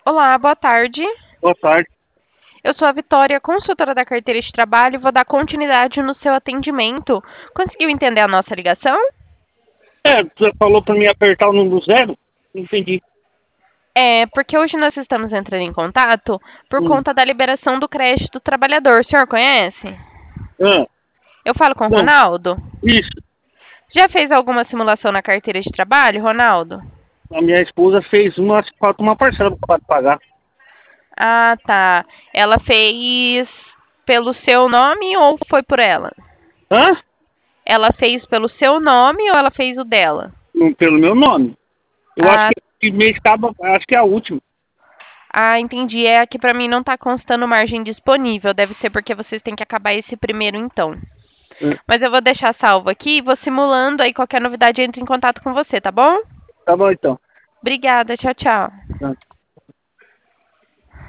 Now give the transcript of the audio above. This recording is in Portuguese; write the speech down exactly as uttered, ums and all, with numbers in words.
Olá, boa tarde. Boa tarde. Eu sou a Vitória, consultora da carteira de trabalho, e vou dar continuidade no seu atendimento. Conseguiu entender a nossa ligação? É, você falou pra mim apertar o número zero? Não entendi. É, porque hoje nós estamos entrando em contato por Hum. conta da liberação do crédito do trabalhador. O senhor conhece? Ah, Eu falo com o bom, Ronaldo? isso. Já fez alguma simulação na carteira de trabalho, Ronaldo? A minha esposa fez uma, acho que falta uma parcela para pagar. Ah, tá. Ela fez pelo seu nome ou foi por ela? Hã? Ela fez pelo seu nome ou ela fez o dela? Não, pelo meu nome. Eu acho Ah, que esse mês acaba, acho que é a última. Ah, entendi. É que pra mim não tá constando margem disponível. Deve ser porque vocês têm que acabar esse primeiro, então. É, Mas eu vou deixar salvo aqui, vou simulando, aí qualquer novidade entra em contato com você, tá bom? tá bom então. Obrigada, tchau, tchau. Tá.